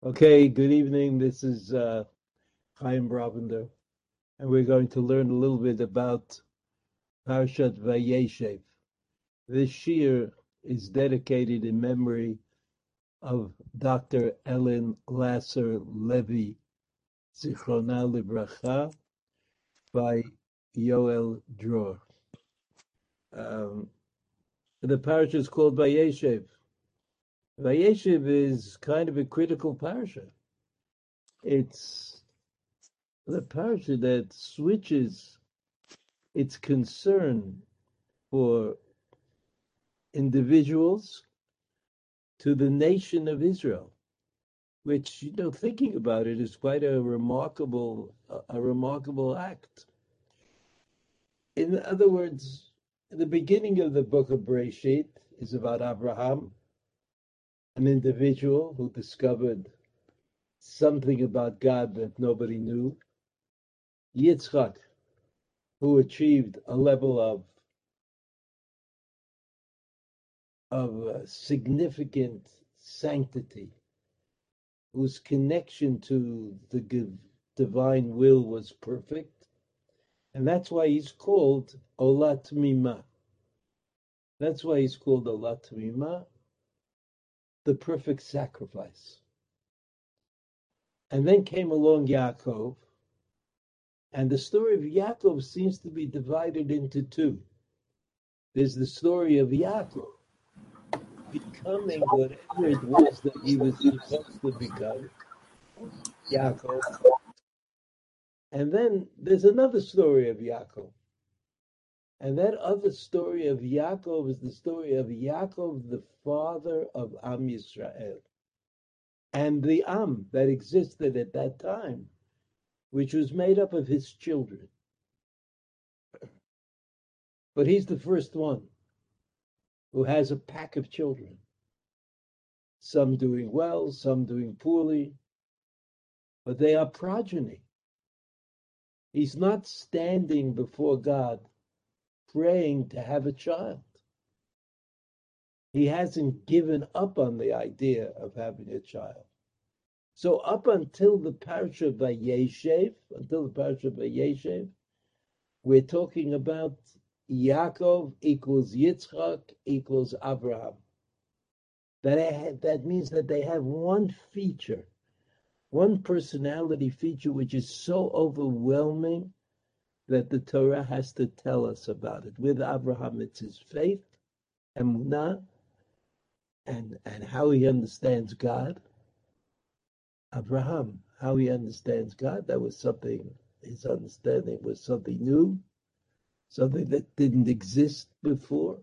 Okay, good evening. This is Chaim Bravender, and we're going to learn a little bit about Parashat Vayeshev. This shir is dedicated in memory of Dr. Ellen Lasser Levy, Zichrona Libracha, by Yoel Dror. The parasha is called Vayeshev. Vayeshev is kind of a critical parasha. It's the parasha that switches its concern for individuals to the nation of Israel, which, thinking about it, is quite a remarkable act. In other words, the beginning of the book of Bereshit is about Abraham, an individual who discovered something about God that nobody knew. Yitzchak, who achieved a level of significant sanctity, whose connection to the divine will was perfect. And that's why he's called Olat Mima. That's why he's called Olat Mima, the perfect sacrifice. And then came along Yaakov, and the story of Yaakov seems to be divided into two. There's the story of Yaakov becoming whatever it was that he was supposed to become, Yaakov. And then there's another story of Yaakov. And that other story of Yaakov is the story of Yaakov, the father of Am Yisrael, and the Am that existed at that time, which was made up of his children. But he's the first one who has a pack of children, some doing well, some doing poorly, but they are progeny. He's not standing before God praying to have a child. He hasn't given up on the idea of having a child. So up until the parasha Vayeshev, we're talking about Yaakov equals Yitzchak equals Abraham. That means that they have one feature, one personality feature, which is so overwhelming that the Torah has to tell us about it. With Abraham, it's his faith, emunah, and how he understands God. Abraham, how he understands God, that was something, his understanding was something new, something that didn't exist before.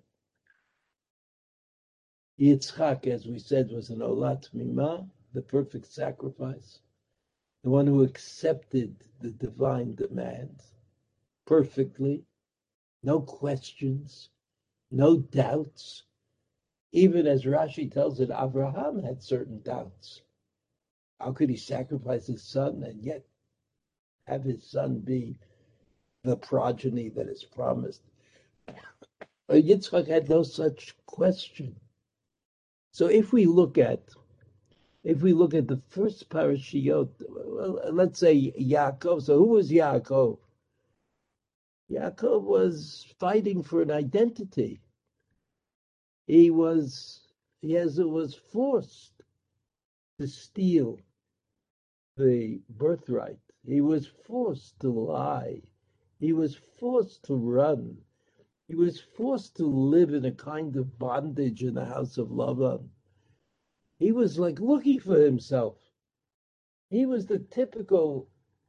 Yitzchak, as we said, was an olat mimah, the perfect sacrifice, the one who accepted the divine demands perfectly, no questions, no doubts. Even as Rashi tells it, Abraham had certain doubts. How could he sacrifice his son and yet have his son be the progeny that is promised? Yitzchak had no such question. So if we look at the first parashiyot, well, let's say Yaakov. So who was Yaakov? Yaakov was fighting for an identity. He was forced to steal the birthright. He was forced to lie. He was forced to run. He was forced to live in a kind of bondage in the house of Lavan. He was like looking for himself. He was the typical,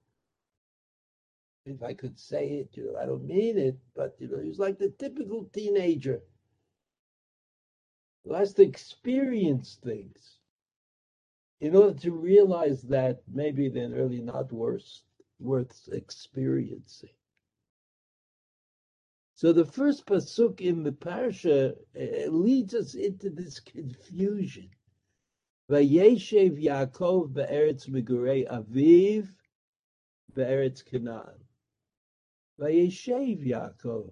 if I could say it, I don't mean it, but he was like the typical teenager who has to experience things in order to realize that maybe they're really not worth experiencing. So the first pasuk in the parsha leads us into this confusion. Vayeshev Yaakov be'eretz Megurei Aviv be'eretz Canaan. Vayeshev Yaakov.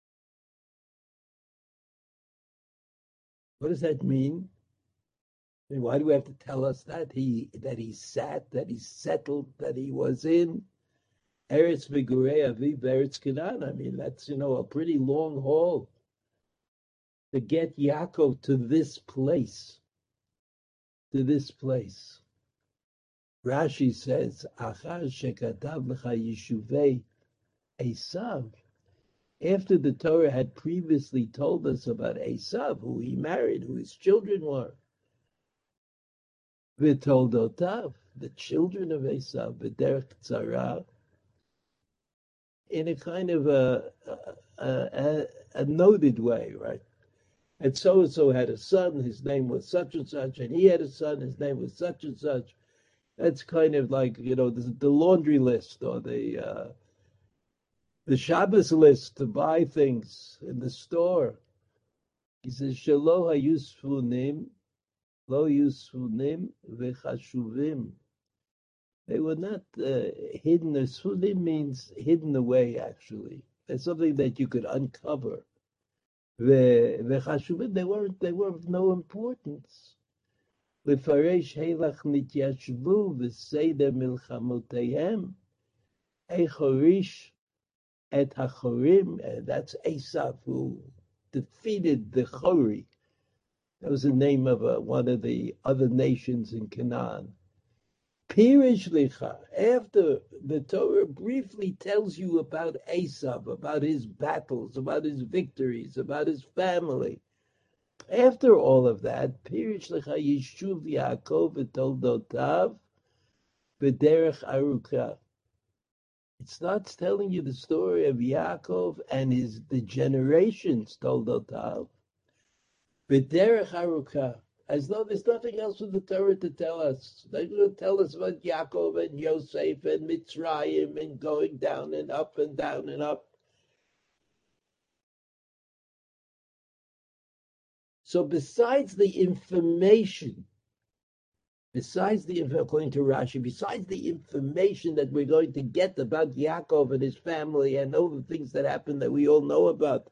What does that mean? And why do we have to tell us that he sat, that he settled, that he was in Eretz Migurei Aviv, Eretz Canaan? I mean, that's a pretty long haul to get Yaakov to this place. To this place. Rashi says, Achar shekatav lecha yishuvei Esav. After the Torah had previously told us about Esav, who he married, who his children were, v'toldotav, the children of Esav, v'derech tzara, in a kind of a noted way, right? And so had a son, his name was such and such, and he had a son, his name was such and such. That's kind of like, the laundry list or the Shabbos list to buy things in the store. He says, Shelo hayusfunim, lo yusfunim v'chashuvim. They were not hidden. Sunim means hidden away, actually. It's something that you could uncover. V'chashuvim, they were of no importance. L'faresh heilach nityashvu v'seder milchamotehem echorish et hachorim. That's Esav, who defeated the Chori. That was the name of one of the other nations in Canaan. Pirish licha, after the Torah briefly tells you about Esav, about his battles, about his victories, about his family. After all of that, Pirish licha Yishuv Yaakov v'toldotav b'derech aruka. It starts telling you the story of Yaakov and the generations, toldotav, b'derech aruka, as though there's nothing else in the Torah to tell us. They're going to tell us about Yaakov and Yosef and Mitzrayim and going down and up and down and up. So besides the information, according to Rashi, besides the information that we're going to get about Yaakov and his family and all the things that happened that we all know about,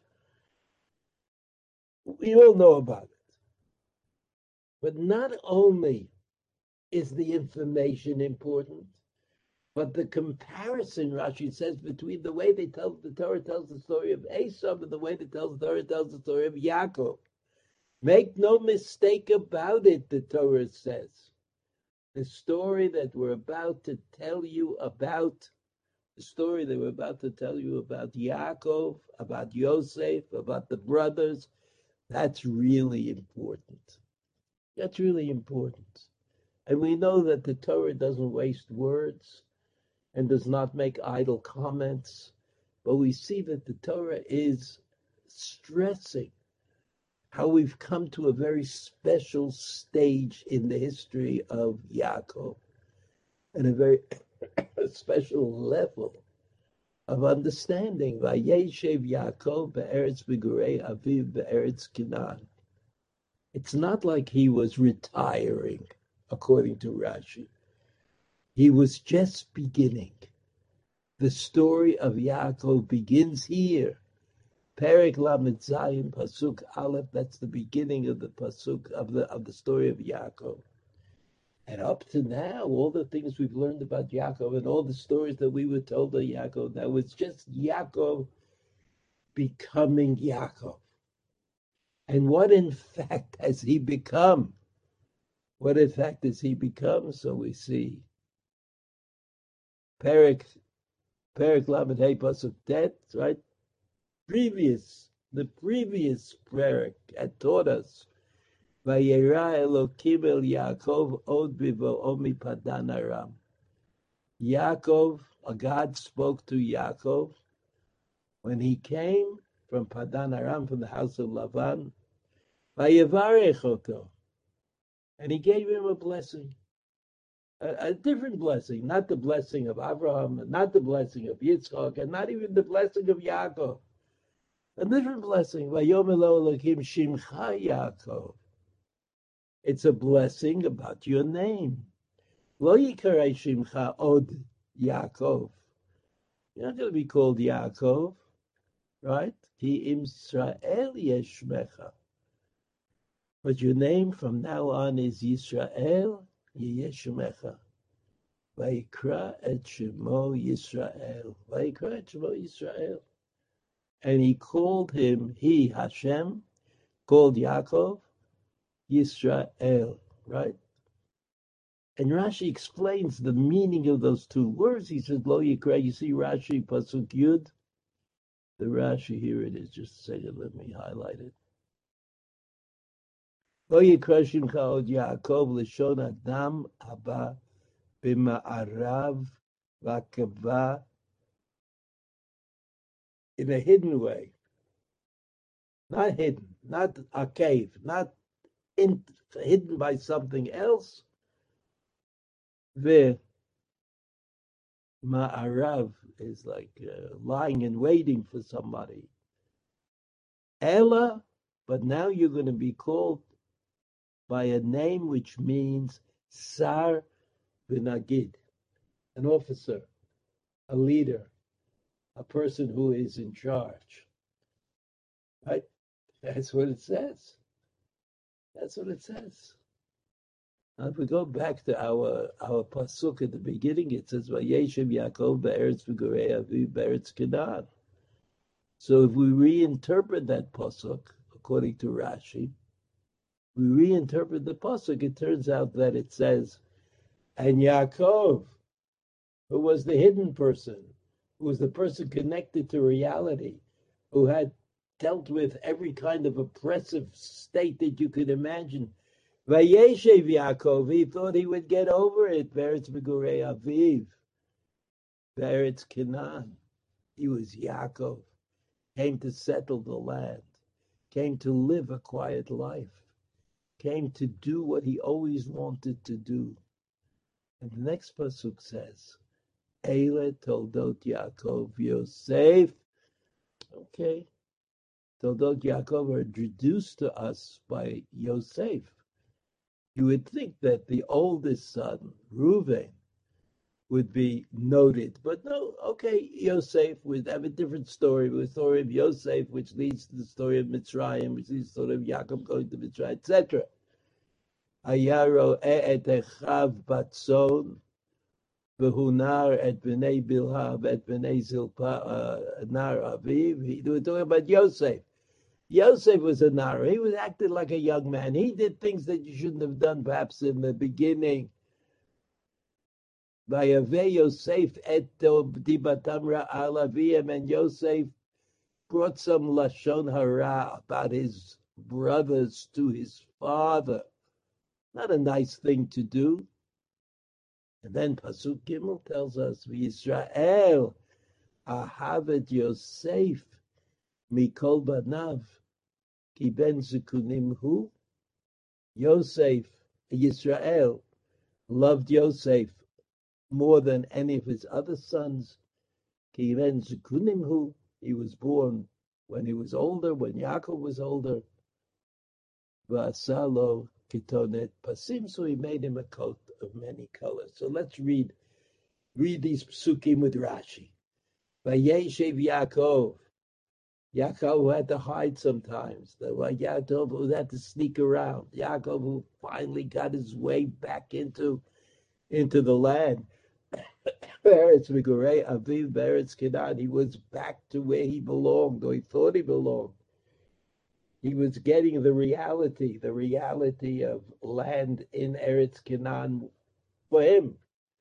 it. But not only is the information important, but the comparison, Rashi says, between the way the Torah tells the story of Esav and the way the Torah tells the story of Yaakov. Make no mistake about it, the Torah says. The story that we're about to tell you about, Yaakov, about Yosef, about the brothers, that's really important. That's really important. And we know that the Torah doesn't waste words and does not make idle comments, but we see that the Torah is stressing how we've come to a very special stage in the history of Yaakov and a very special level of understanding. Vayeshev Yaakov be'eretz Migurei Aviv be'eretz Canaan. It's not like he was retiring, according to Rashi. He was just beginning. The story of Yaakov begins here. Perek Lamed Zayin, Pasuk Aleph, that's the beginning of the Pasuk of the story of Yaakov. And up to now, all the things we've learned about Yaakov and all the stories that we were told of Yaakov, that was just Yaakov becoming Yaakov. And what in fact has he become? So we see Perek Lamed Hey Pasuk Tet, right? The previous Perek had taught us, Vayera Elokim el Yaakov od bivo'o mipadan aram. Yaakov, God spoke to Yaakov when he came from Padan Aram, from the house of Lavan, Vayevarech oto, and he gave him a blessing, a different blessing, not the blessing of Abraham, and not the blessing of Yitzchak, and not even the blessing of Yaakov. A different blessing. Vayomer lo Elokim shimcha Yaakov. It's a blessing about your name. Lo yikarei shimcha od Yaakov. You're not going to be called Yaakov, right? Ki im Israel yeshmecha. But your name from now on is Yisrael Yeshemecha. Vayikra et Shemo Yisrael. Vayikra et Shemo Yisrael. And he called him, Hashem, called Yaakov, Yisrael, right? And Rashi explains the meaning of those two words. He says, Lo Yikra, you see Rashi, Pasuk Yud? The Rashi, here it is, just a second, let me highlight it. Lo Yikra Shimcha od Yaakov, Lishon Adam Haba B'ma'arav V'akava, in a hidden way. Not hidden, not a cave, not hidden by something else. The ma'arav is like lying and waiting for somebody. Ella, but now you're going to be called by a name which means Sar V'Nagid, an officer, a leader, a person who is in charge. Right? That's what it says. That's what it says. Now, if we go back to our pasuk at the beginning, it says, "Vayeshev Yaakov be'eretz v'gorei aviv be'eretz Canaan." So if we reinterpret that pasuk according to Rashi, we reinterpret the pasuk. It turns out that it says, "And Yaakov, who was the hidden person, who was the person connected to reality, who had dealt with every kind of oppressive state that you could imagine." Vayeshev Yaakov, he thought he would get over it. Beretz Begurei Aviv, Beretz Canaan. He was Yaakov, came to settle the land, came to live a quiet life, came to do what he always wanted to do. And the next pasuk says, Eile Toldot Yaakov Yosef. Okay, Toldot Yaakov are introduced to us by Yosef. You would think that the oldest son, Reuven, would be noted. But no, okay, Yosef would have a different story, the story of Yosef, which leads to the story of Mitzrayim, which leads to the story of Yaakov going to Mitzrayim, etc. Ayaro et echav batzon, v'hunar et b'nei bilha, et b'nei zilpa, nar aviv. We're talking about Yosef. Yosef was a nar. He was acting like a young man. He did things that you shouldn't have done, perhaps in the beginning. Vayave Yosef et dibatamra alaviyim, and Yosef brought some lashon hara about his brothers to his father. Not a nice thing to do. And then Pasuk Gimel tells us, Yisrael ahavet Yosef mikol banav. Ki ben zukunim hu. Yosef, Yisrael, loved Yosef more than any of his other sons. Ki ben zukunim hu. He was born when he was older, when Yaakov was older. V'asalo kitonet pasim. So he made him a coat of many colors. So let's read these psukim with Rashi. Vayeshev Yaakov. Yaakov had to hide sometimes. Yaakov who had to sneak around. Yaakov who finally got his way back into the land. Beretz Migurei Aviv Beretz Canaan. He was back to where he belonged, or he thought he belonged. He was getting the reality of land in Eretz Canaan for him.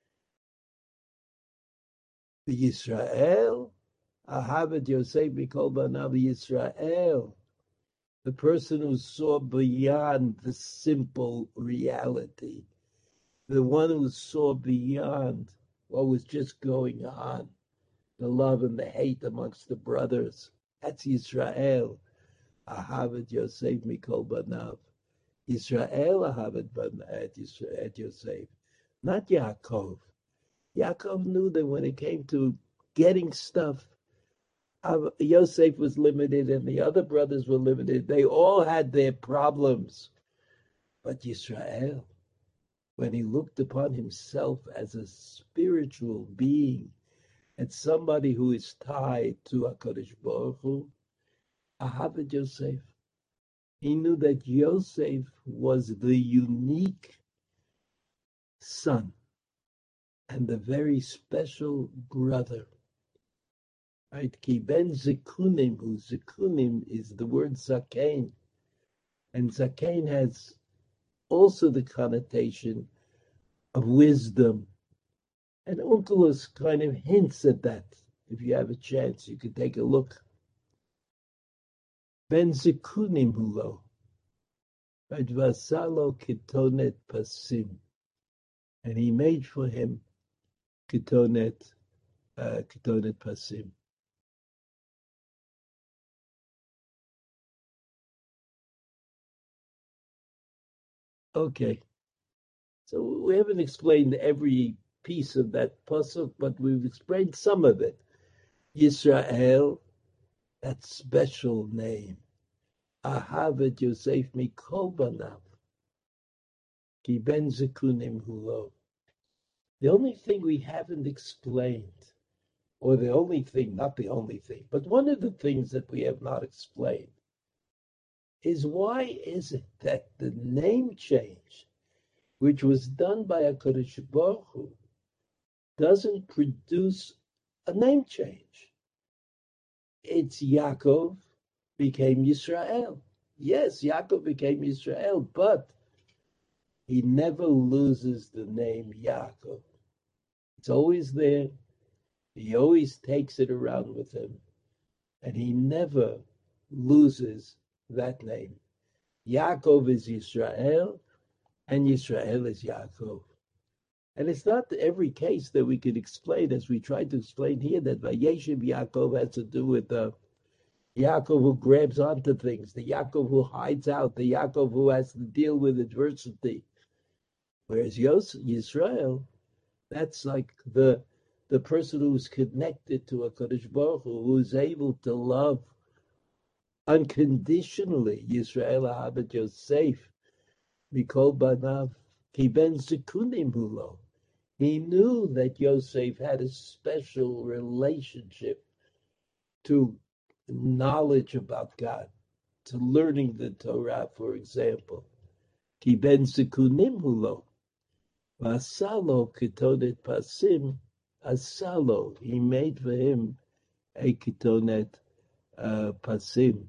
The Yisrael. Ahavet Yosef Mikol Banav Yisrael, the person who saw beyond the simple reality, the one who saw beyond what was just going on, the love and the hate amongst the brothers. That's Yisrael. Ahavet Yosef Mikol Banav. Yisrael Ahavet et Yosef, not Yaakov. Yaakov knew that when it came to getting stuff, Yosef was limited and the other brothers were limited. They all had their problems. But Yisrael, when he looked upon himself as a spiritual being and somebody who is tied to HaKadosh Baruch Hu, Ahavet Yosef, He knew that Yosef was the unique son and the very special brother. Right? Ki ben zikunim, who zikunim is the word zakein, and zakein has also the connotation of wisdom. And Onkelos kind of hints at that. If you have a chance, you could take a look. Ben zikunim hulo, vasalo kitonet pasim, and he made for him kitonet pasim. Okay, so we haven't explained every piece of that pasuk, but we've explained some of it. Yisrael, that special name. Ahavet Yosef mikol banav, ki ben zikunim hulo. The only thing we haven't explained, or the only thing, not the only thing, but one of the things that we have not explained, is why is it that the name change, which was done by HaKadosh Baruch Hu, doesn't produce a name change? It's Yaakov became Yisrael. Yes, Yaakov became Yisrael, but he never loses the name Yaakov. It's always there. He always takes it around with him, and he never loses that name. Yaakov is Yisrael, and Yisrael is Yaakov. And it's not every case that we could explain, as we tried to explain here, that Vayeshev Yaakov has to do with the Yaakov who grabs onto things, the Yaakov who hides out, the Yaakov who has to deal with adversity. Whereas Yisrael, that's like the person who's connected to a Kadosh Baruch Hu, who's able to love unconditionally. Yisrael Ahavet Yosef mikol banav ki ben zikunim hulo. He knew that Yosef had a special relationship to knowledge about God, to learning the Torah, for example. Ki ben zikunim hulo. Vasalo kitonet pasim. Asalo, he made for him a kitonet pasim.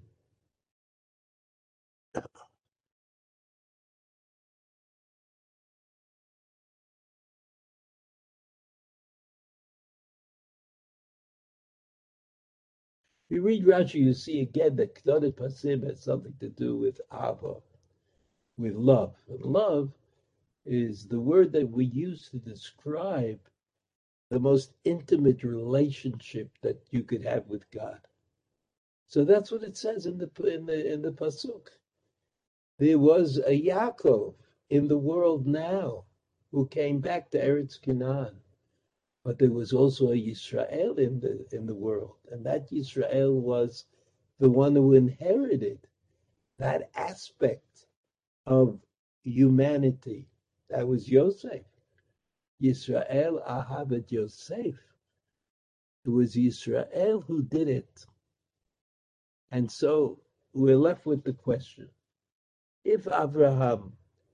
You read Rashi, you see again that kitonet pasim has something to do with ava, with love. And love is the word that we use to describe the most intimate relationship that you could have with God. So that's what it says in the pasuk. There was a Yaakov in the world now who came back to Eretz Canaan, but there was also a Yisrael in the world, and that Yisrael was the one who inherited that aspect of humanity. That was Yosef. Yisrael Ahavet Yosef. It was Yisrael who did it. And so we're left with the question, if Avram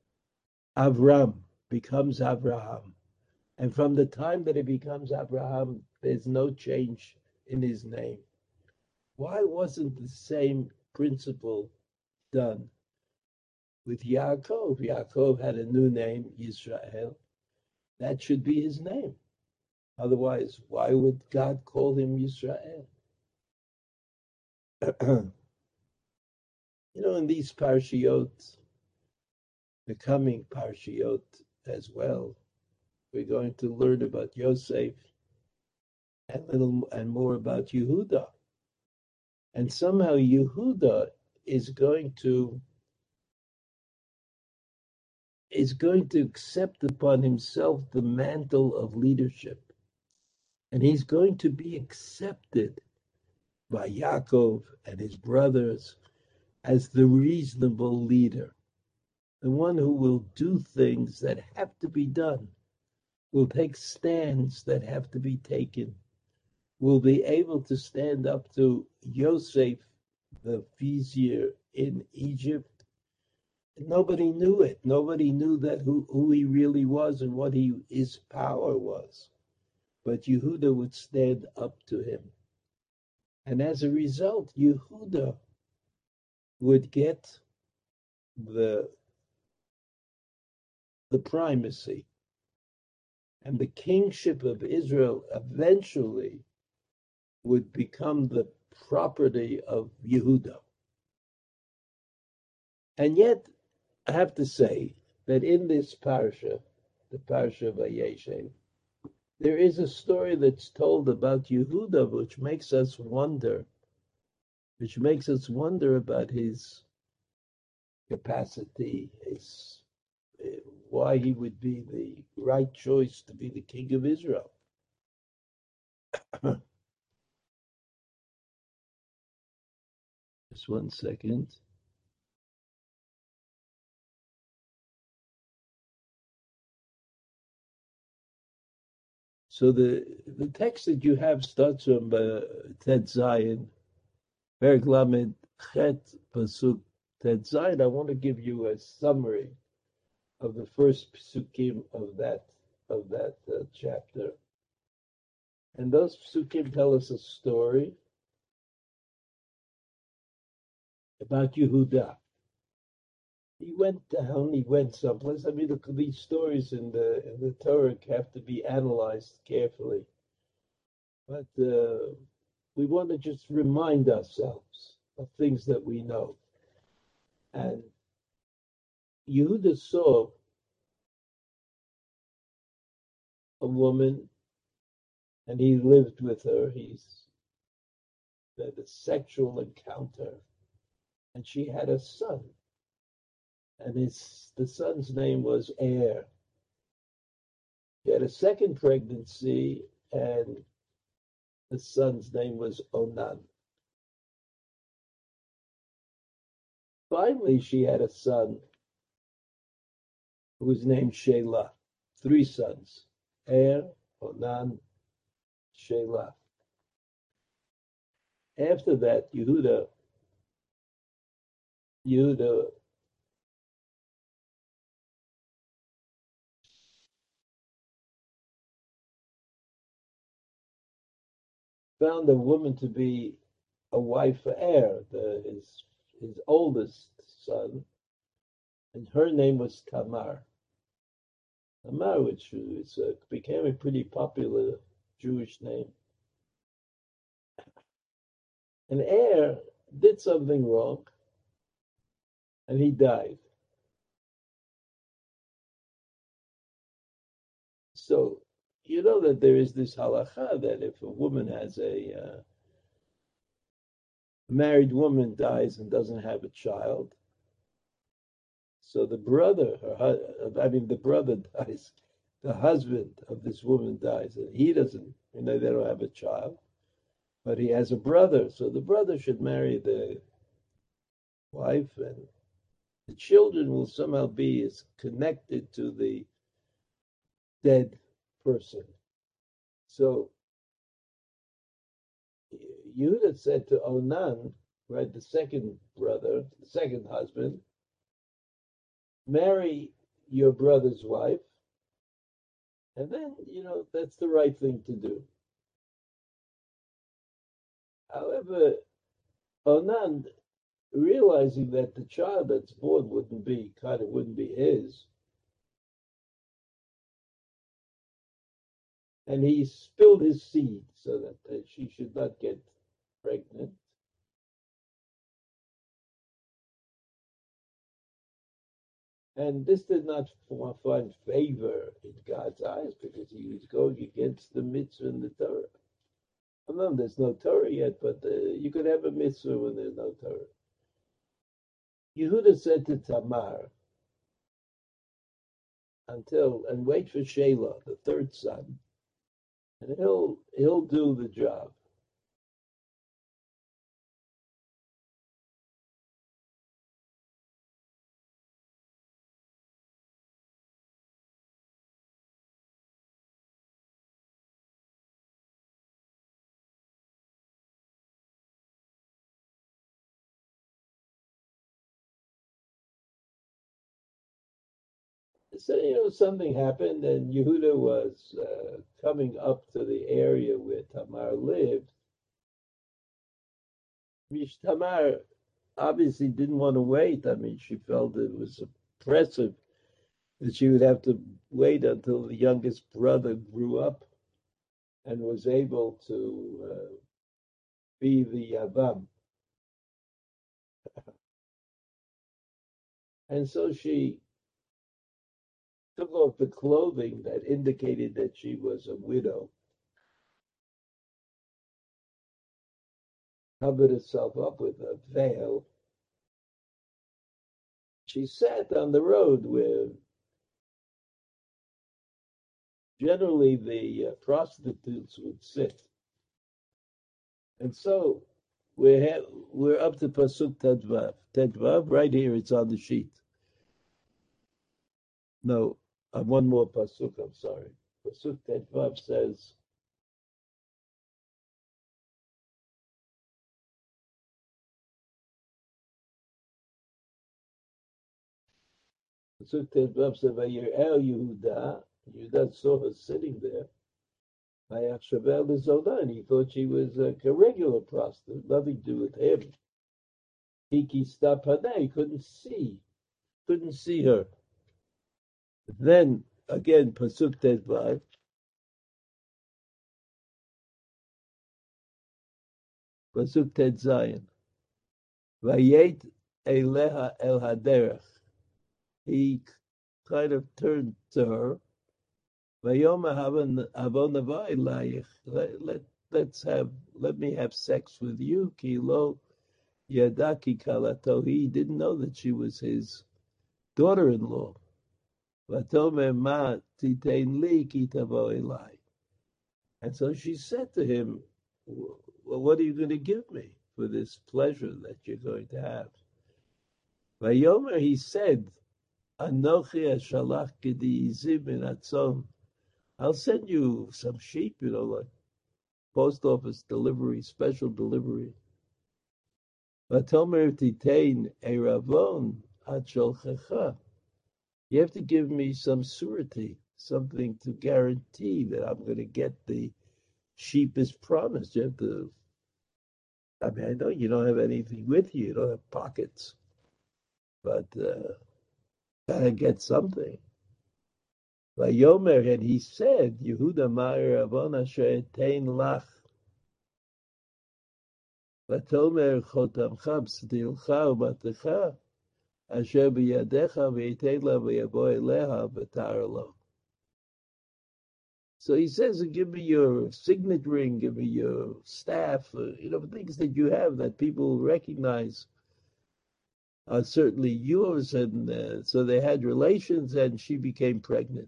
becomes Abraham, and from the time that he becomes Abraham, there's no change in his name, why wasn't the same principle done with Yaakov? Yaakov had a new name, Yisrael. That should be his name. Otherwise, why would God call him Yisrael? In these parashiyot, the coming parashiyot as well, we're going to learn about Yosef and more about Yehuda. And somehow Yehuda is going to accept upon himself the mantle of leadership. And he's going to be accepted by Yaakov and his brothers as the reasonable leader, the one who will do things that have to be done, will take stands that have to be taken, will be able to stand up to Yosef the vizier in Egypt, nobody knew it. Nobody knew that who he really was and what his power was. But Yehuda would stand up to him. And as a result, Yehuda would get the primacy. And the kingship of Israel eventually would become the property of Yehuda. And yet, I have to say that in this parsha, the parsha of Vayeshev, there is a story that's told about Yehuda, which makes us wonder about his capacity, his why he would be the right choice to be the king of Israel. Just one second. So the text that you have starts from Tet Zion, Perek Lamed Chet Pasuk Tet Zion. I want to give you a summary of the first psukim of that chapter, and those psukim tell us a story about Yehuda. He went down. He went someplace. I mean, look, these stories in the Torah have to be analyzed carefully, but we want to just remind ourselves of things that we know. And Yehuda saw a woman, and he lived with her. He's had a sexual encounter, and she had a son, and the son's name was Er. He had a second pregnancy, and the son's name was Onan. Finally, she had a son who was named Shelah. 3 sons: Er, Onan, Shelah. After that, Yehuda found a woman to be a wife for Er, his oldest son, and her name was Tamar. Tamar, which became a pretty popular Jewish name. And Er did something wrong, and he died. So you know that there is this halacha that if a woman has a married woman dies and doesn't have a child, so the brother dies, the husband of this woman dies, and he doesn't, they don't have a child, but he has a brother, so the brother should marry the wife, and the children will somehow be as connected to the dead person. So Yehuda said to Onan, right, the second brother, the second husband, marry your brother's wife, and then, that's the right thing to do. However, Onan, realizing that the child that's born wouldn't be his, and he spilled his seed so that she should not get pregnant. And this did not find favor in God's eyes because he was going against the mitzvah in the Torah. Well, there's no Torah yet, but you could have a mitzvah when there's no Torah. Yehuda said to Tamar, and wait for Shelah, the third son, and he'll do the job. So, something happened, and Yehuda was coming up to the area where Tamar lived. Tamar obviously didn't want to wait. I mean, she felt it was oppressive that she would have to wait until the youngest brother grew up and was able to be the Yavam. And so she took off the clothing that indicated that she was a widow, covered herself up with a veil. She sat on the road where generally the prostitutes would sit. And so we're up to Pasuk Tedvav. Tedvav, right here, it's on the sheet. No, one more Pasuk, I'm sorry. Pasuk Tedvav says, Pasuk Tedvav says, Vayir'el Yehuda, Yehuda saw her sitting there, Vayachshavel Lizona, and he thought she was a regular prostitute, nothing to do with him. Hiki Stapaneh, he couldn't see her. Then, again, Pasuk Tedvav, Pasuk Ted Zayin. Vayet Eleha El Haderech. He kind of turned to her. Vayoma Havonavai Layich. Let me have sex with you. Kilo Yadaki Kalato. He didn't know that she was his daughter-in-law. Vatome Ma Titein Li Kitavo Elai. And so she said to him, well, what are you going to give me for this pleasure that you're going to have? Vayomer, he said, Anochi Shalach Kedi Izim in Atzon. I'll send you some sheep, like post office delivery, special delivery. Vatomer Titain Eravon Ad Sholchecha. You have to give me some surety, something to guarantee that I'm going to get the sheep as promised. You have to, I mean, I know you don't have anything with you, you don't have pockets, but gotta get something. Vayomer, and he said, Yehuda Ma'ir Avon Asher Etein Lach. Vatomer Chotamcha B'Stilcha U'Batecha Asher B'Yadecha V'Yetein La V'Yavo Eleha V'Tar Lo. So he says, give me your signet ring, give me your staff, things that you have that people recognize are certainly yours. And so they had relations, and she became pregnant.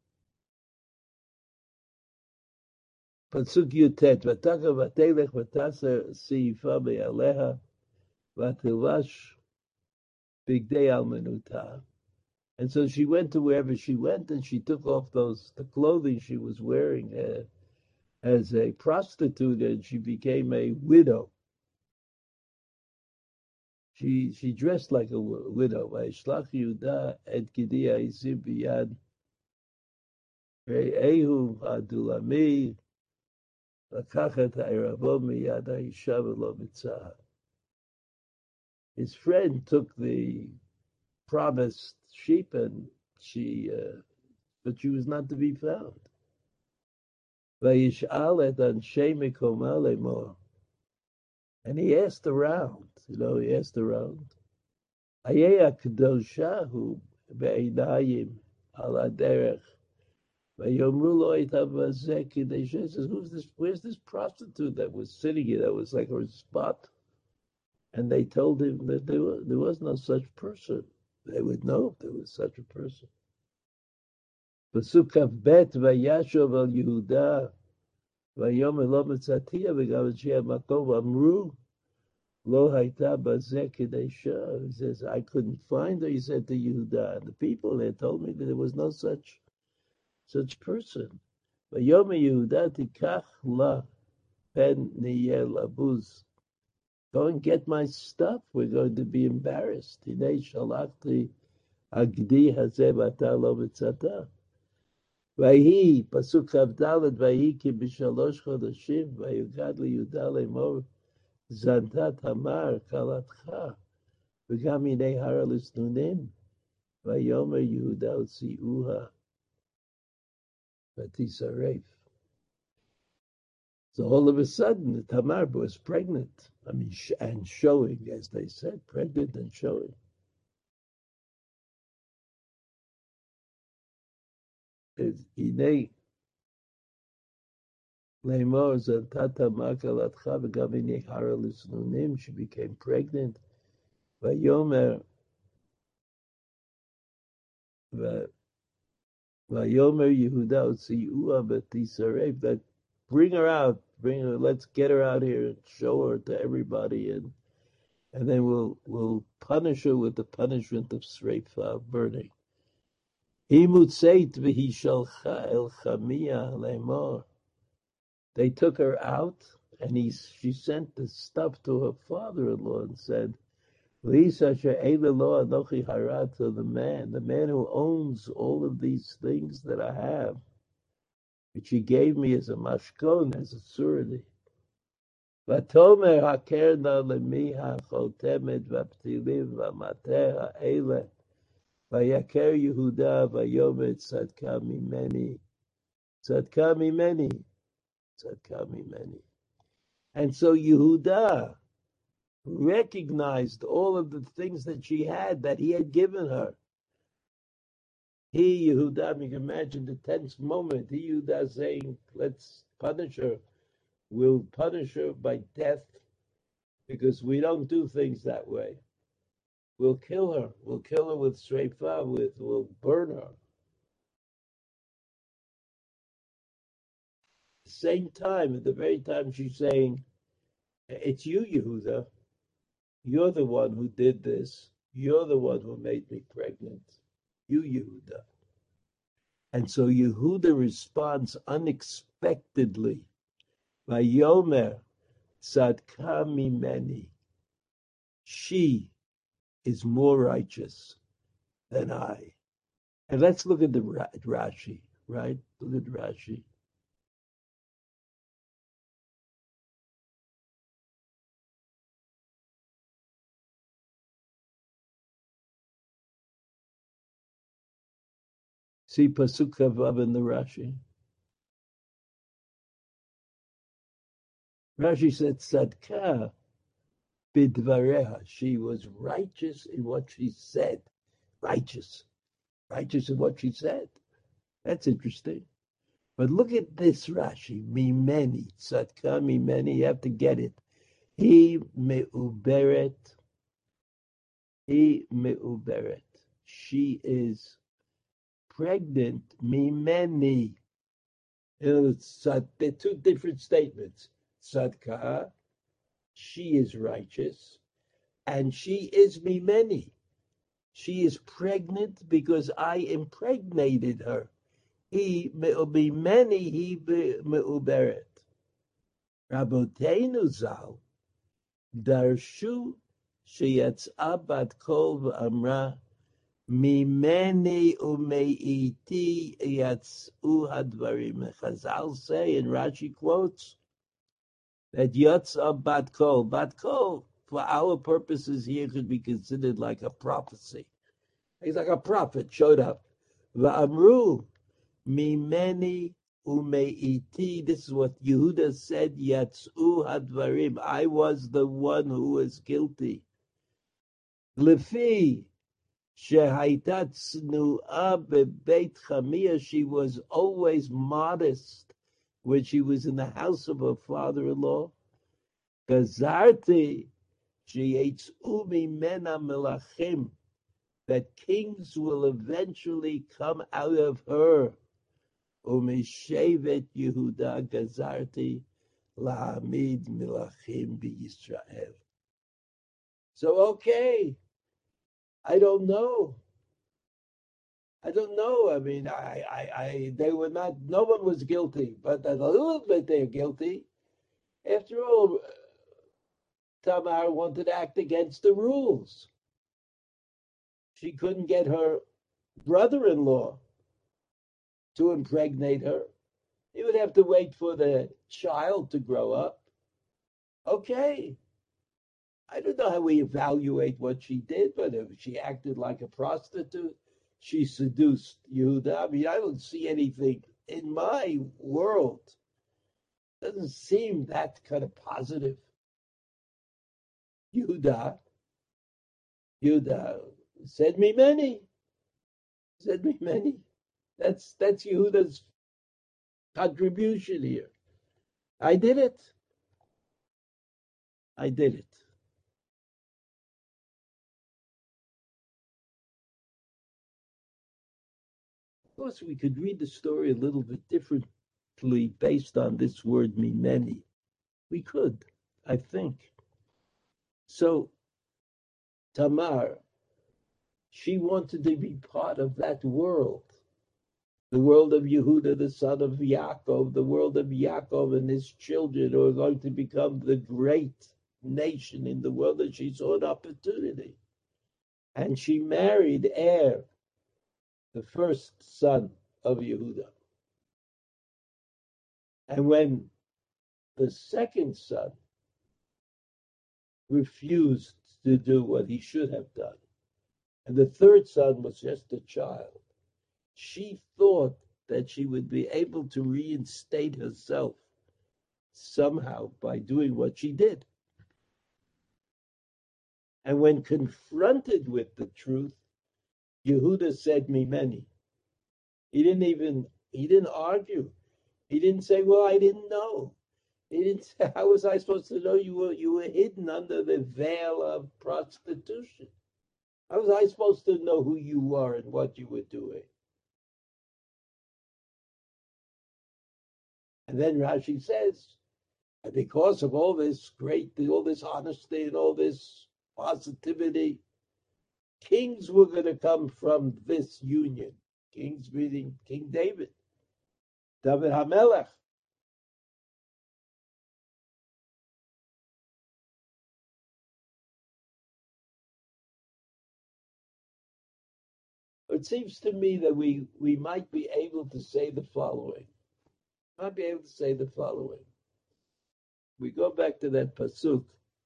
Pasuk Yutet, Vataka Vatelech Vataser Siifa Be'aleha Vatilash Bigdei Almenuta. And so she went to wherever she went, and she took off the clothing she was wearing as a prostitute, and she became a widow. She dressed like a widow. Vaishlach Yehuda et Gidi Ha'izim biyad Re'ehu Adulami Lakachet Ha'iravo miyad Ha'isha v'lo mitzah. His friend took the promised sheep, and but she was not to be found. Vayish'al et anshe mikoma lemor. And he asked around, he asked around. Ayeh Kedoshahu be'inayim al haderech. Vayomru lo itavazeh kidesha. He says, where's this prostitute that was sitting here, that was like her spot? And they told him that there was no such person. They would know if there was such a person. Pasuk Bet Vayashov al Yehuda Vayom Elo Mitzatia V'Gam Shei Makom Amru Lo Hayta Bazeh Kedesha. He says, I couldn't find her. He said to Yehuda, and the people there told me that there was no such person. Vayom Yehuda Tikach La Pen Niyel Abuz. Go and get my stuff. We're going to be embarrassed. Hinei Shalachti הגדי הזה ואתה לא מצאתה. ויהי, פסוק כ"ד, ויהי כי בשלוש חודשים, ויוגד ליהודה לאמור, זנתה תמר כלתך, וגם הנה הרה לסנונים, ויאמר יהודה הוציאוה ותשרף. So all of a sudden, Tamar was pregnant. I mean, and showing, as they said, pregnant and showing. הנה לאמור זנתה תמר כלתך וגם הנה הרה לסנונים, she became pregnant. ויאמר Yehuda הוציאוה ותשרף, that bring her out, let's get her out here and show her to everybody, and then we'll punish her with the punishment of sreifa, burning. He mutzeit v'hi shalcha el chamia lemor. They took her out, and she sent the stuff to her father-in-law and said, Lisa she'ela anochi harat, to the man who owns all of these things that I have, which he gave me as a mashkon, as a surety. Vatomer hakerna lemiha chotemet v'ptilim v'mateh ha'ele vayaker Yehuda vayomer tzadka mimeni, tzadka mimeni, tzadka mimeni. And so Yehuda recognized all of the things that she had, that he had given her. He, Yehuda, you can imagine the tense moment. He, Yehuda, saying, let's punish her. We'll punish her by death because we don't do things that way. We'll kill her. We'll kill her with sreifa, we'll burn her. At the same time, at the very time she's saying, it's you, Yehuda. You're the one who did this. You're the one who made me pregnant. You, Yehuda. And so Yehuda responds unexpectedly. Vayomer tzadka mimeni. She is more righteous than I. And let's look at the Rashi, right? Look at Rashi. See Pasuk Kavav in the Rashi. Rashi said, Tzadka bidvareha. She was righteous in what she said. Righteous in what she said. That's interesting. But look at this Rashi. Mimeni. Tzadka mimeni. You have to get it. He me'uberet. She is pregnant, mimeni. There are two different statements. Tzadka, she is righteous, and she is mimeni. She is pregnant because I impregnated her. He mimeni, he me'uberet. Raboteinu zal, darshu sheyatz'a bat kol v'amra, Mimeni umeiti yatzu hadvarim. Chazal say, and Rashi quotes, that Yatza bat kol. Bat kol, for our purposes here, could be considered like a prophecy. He's like a prophet, showed up. Va'amru, mimeni umeiti. This is what Yehuda said, Yatzu hadvarim. I was the one who was guilty. Lefi, she was always modest when she was in the house of her father-in-law. Gazarti, that kings will eventually come out of her. Umeshevet Yehuda Gazarti lahamid milachim b'Yisrael. So okay. I don't know. I mean, they were not, no one was guilty, but a little bit they're guilty. After all, Tamar wanted to act against the rules. She couldn't get her brother-in-law to impregnate her. He would have to wait for the child to grow up. Okay, I don't know how we evaluate what she did, but if she acted like a prostitute, she seduced Yehuda. I mean, I don't see anything in my world. Doesn't seem that kind of positive. Yehuda said me many. Said me many. That's Yehuda's contribution here. I did it. I did it. Of course, we could read the story a little bit differently based on this word mimeni. We could, I think. So Tamar, she wanted to be part of that world. The world of Yehuda, the son of Yaakov, the world of Yaakov and his children who are going to become the great nation in the world, and she saw an opportunity. And she married Er, the first son of Yehuda. And when the second son refused to do what he should have done, and the third son was just a child, she thought that she would be able to reinstate herself somehow by doing what she did. And when confronted with the truth, Yehuda said me many. He didn't argue. He didn't say, well, I didn't know. He didn't say, how was I supposed to know you were hidden under the veil of prostitution? How was I supposed to know who you were and what you were doing? And then Rashi says, and because of all this honesty and all this positivity, kings were going to come from this union. Kings meaning King David, David HaMelech. It seems to me that we might be able to say the following. We go back to that pasuk.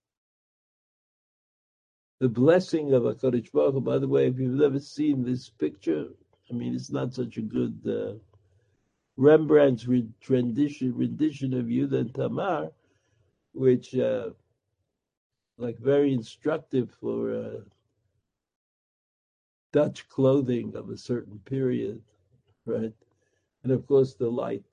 The blessing of HaKadosh Baruch Hu. By the way, if you've never seen this picture, I mean, it's not such a good Rembrandt's rendition of Yehuda and Tamar, which like very instructive for Dutch clothing of a certain period, right? And of course, the light,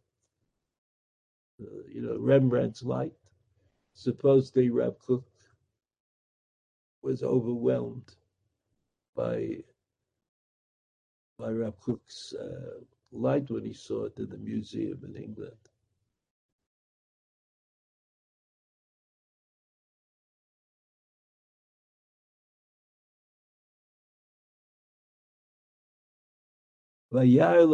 Rembrandt's light. Supposedly, Rav Kook was overwhelmed by Rav Kook's light when he saw it in the museum in England. He gave him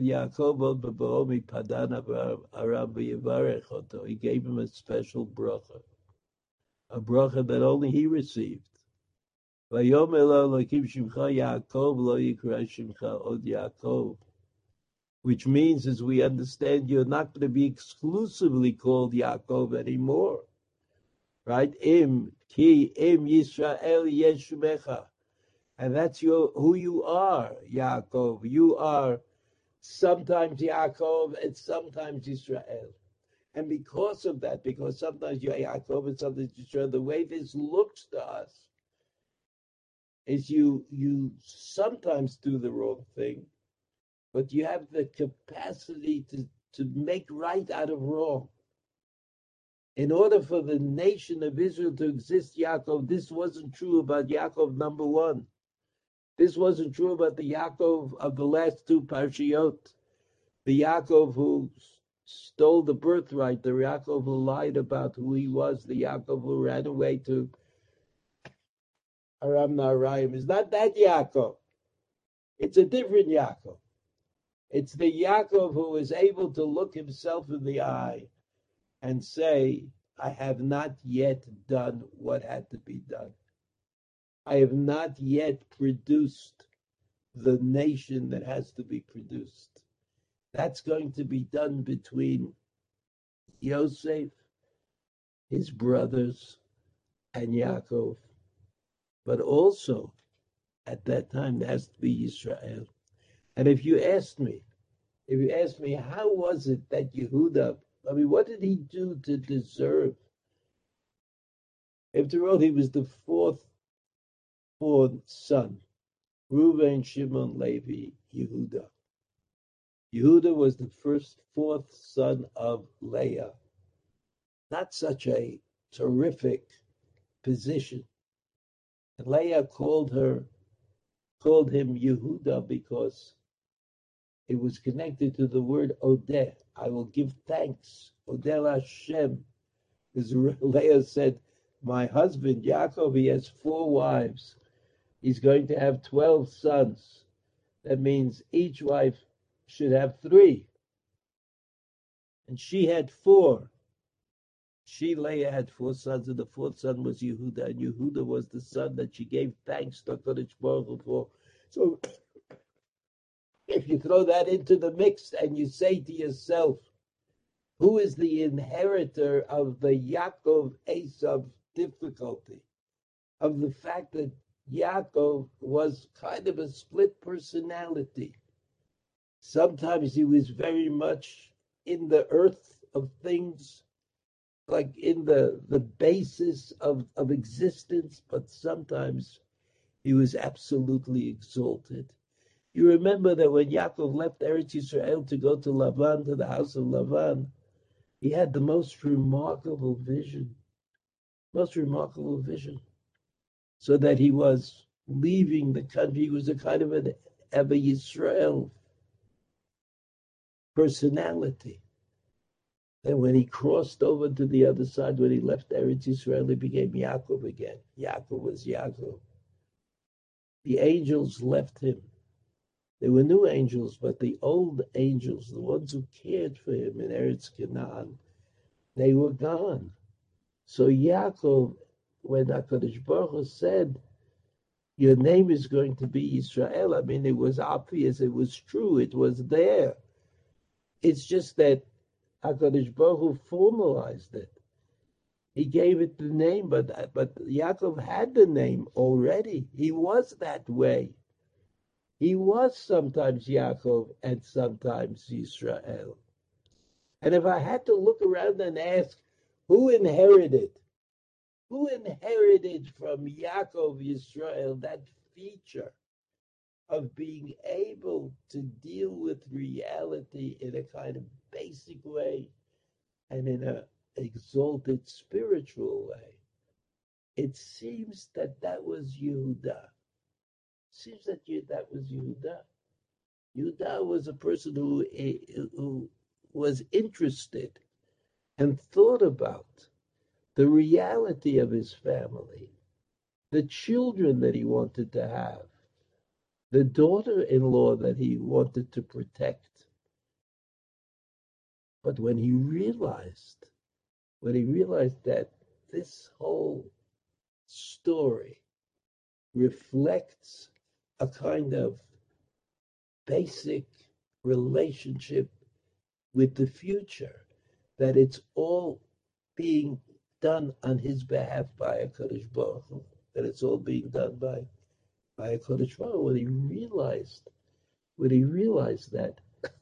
a special bracha, a bracha that only he received. Which means, as we understand, you're not going to be exclusively called Yaakov anymore. Right? Im Yisrael Yeshmecha. And that's who you are, Yaakov. You are sometimes Yaakov and sometimes Israel. And because of that, because sometimes you're Yaakov and sometimes Israel, the way this looks to us is you sometimes do the wrong thing, but you have the capacity to make right out of wrong. In order for the nation of Israel to exist, Yaakov, this wasn't true about Yaakov number one. This wasn't true about the Yaakov of the last two Parshiyot. The Yaakov who stole the birthright, the Yaakov who lied about who he was, the Yaakov who ran away to Aram Naharaim. It's not that Yaakov. It's a different Yaakov. It's the Yaakov who is able to look himself in the eye and say, I have not yet done what had to be done. I have not yet produced the nation that has to be produced. That's going to be done between Yosef, his brothers, and Yaakov. But also, at that time, there has to be Israel. And if you ask me, how was it that Yehuda, I mean, what did he do to deserve? After all, he was the fourth born son. Reuben, Shimon, Levi, Yehuda. Yehuda was the fourth son of Leah. Not such a terrific position. And Leah called him Yehuda because it was connected to the word Odeh. I will give thanks. Odeh Hashem. As Leah said, my husband, Yaakov, he has 4 wives. He's going to have 12 sons. That means each wife should have 3. And she had 4. Leah, had 4 sons, and the 4th son was Yehuda. And Yehuda was the son that she gave thanks to HaKadosh Baruch Hu for. So if you throw that into the mix and you say to yourself, who is the inheritor of the Yaakov Esav difficulty? Of the fact that Yaakov was kind of a split personality. Sometimes he was very much in the earth of things, like in the basis of existence, but sometimes he was absolutely exalted. You remember that when Yaakov left Eretz Yisrael to go to Lavan, to the house of Lavan, he had the most remarkable vision. So that he was leaving the country. He was a kind of an Ever Yisrael personality. And when he crossed over to the other side, when he left Eretz Yisrael, he became Yaakov again. Yaakov was Yaakov. The angels left him. There were new angels, but the old angels, the ones who cared for him in Eretz Canaan, they were gone. So Yaakov, when HaKadosh Baruch Hu said, your name is going to be Israel, I mean, it was obvious, it was true, it was there. It's just that HaKadosh Baruch Hu formalized it. He gave it the name, but Yaakov had the name already. He was that way. He was sometimes Yaakov and sometimes Israel. And if I had to look around and ask, who inherited from Yaakov Yisrael that feature of being able to deal with reality in a kind of basic way and in an exalted spiritual way? It seems that was Yehuda. That was Yehuda. Yehuda was a person who was interested and thought about the reality of his family, the children that he wanted to have, the daughter-in-law that he wanted to protect. But when he realized that this whole story reflects a kind of basic relationship with the future, that it's all being done on his behalf by HaKadosh Baruch Hu, that it's all being done by HaKadosh Baruch Hu. When he realized that,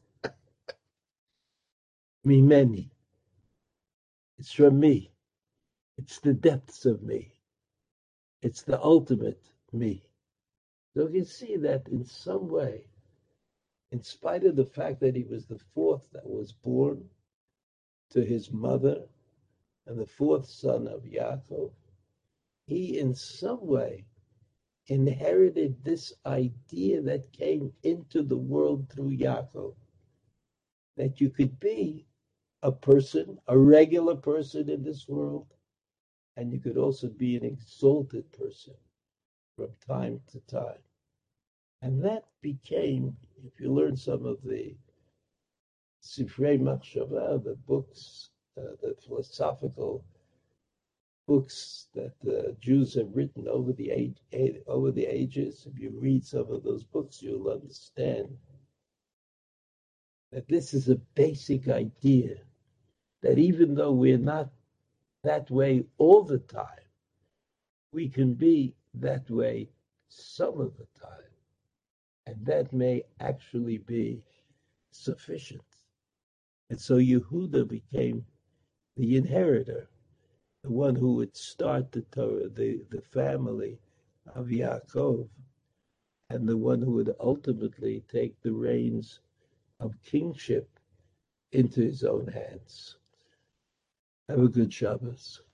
mimeni, it's from me, it's the depths of me, it's the ultimate me. So you can see that in some way, in spite of the fact that he was the 4th that was born to his mother and the 4th son of Yaakov, he in some way inherited this idea that came into the world through Yaakov, that you could be a person, a regular person in this world, and you could also be an exalted person from time to time. And that became, if you learn some of the Sifrei Machshava, the books, the philosophical books that the Jews have written over the ages. If you read some of those books, you'll understand that this is a basic idea that even though we're not that way all the time, we can be that way some of the time, and that may actually be sufficient. And so Yehuda became the inheritor, the one who would start the Torah, the family of Yaakov, and the one who would ultimately take the reins of kingship into his own hands. Have a good Shabbos.